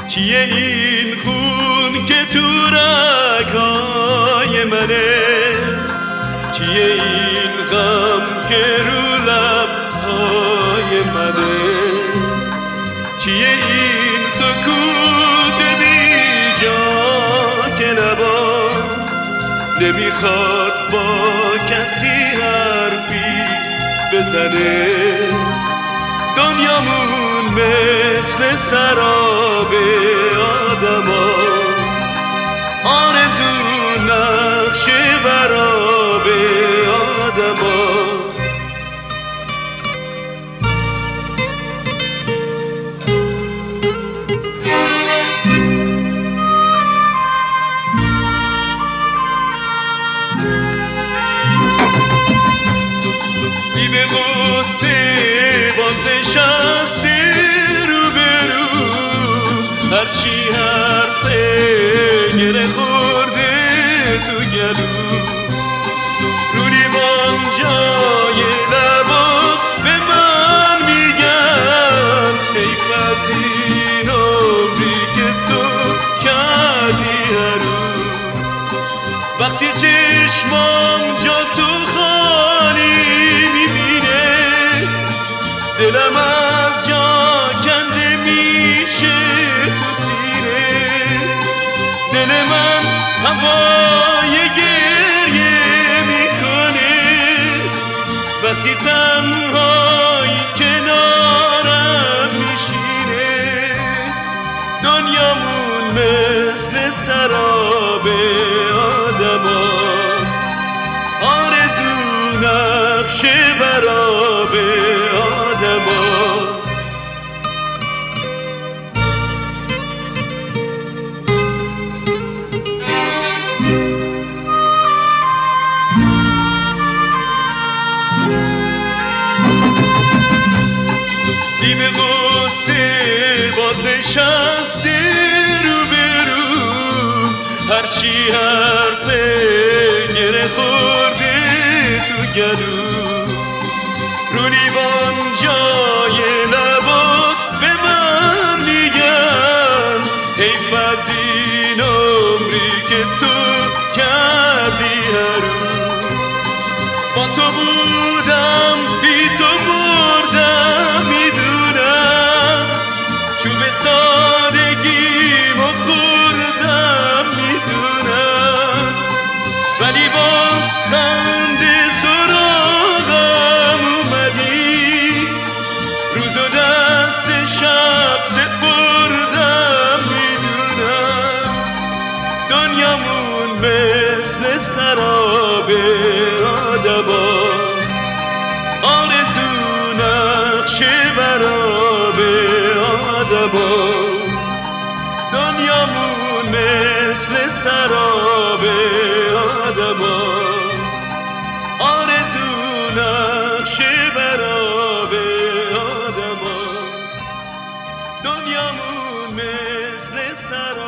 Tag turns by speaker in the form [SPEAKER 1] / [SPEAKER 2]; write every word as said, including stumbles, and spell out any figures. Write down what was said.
[SPEAKER 1] چیه این خون که تو رگ‌های منه؟ چیه این غم که رو لب‌های منه؟ چیه این سکوت بی جا که لبا نمیخواد با کسی حرفی بزنه؟ دنیامون مثل سراب آدما، آرزو نقشه براب آدما. بی به غصه باز نشسته رو به رو، هرچی حرفه گره خورده تو گلو. رو لیوان جای لبات به من میگن حیف از این عمری که تو کردی هر رو. وقتی چشمام جا تو خالی میبینه، دلم از جا کنده میشه تو سینه. دل من هوای گریه میکنه وقتی تنهایی کنارم میشینه. دنیامون مثل سراب آدما، آرزو نقشه براب آدما. بی به غصه باز نشسته رو به رو، هرچی حرفه گره خورده تو گلو. رو لیوان جای لبات به من میگن حیف از این عمری که تو کردی هر رو. با تو بودم بی تو مردم میدونم، چوب سادگیمو خوردم میدونم، ولی با خنده سراغم اومدی، روز و دست شب سپردم میدونم. دنیامون مثل سراب آدما، آرزو نقشه براب آدما. دنیامون مثل سراب آدما، آرزو نقشه براب آدما. دنیامون مثل سراب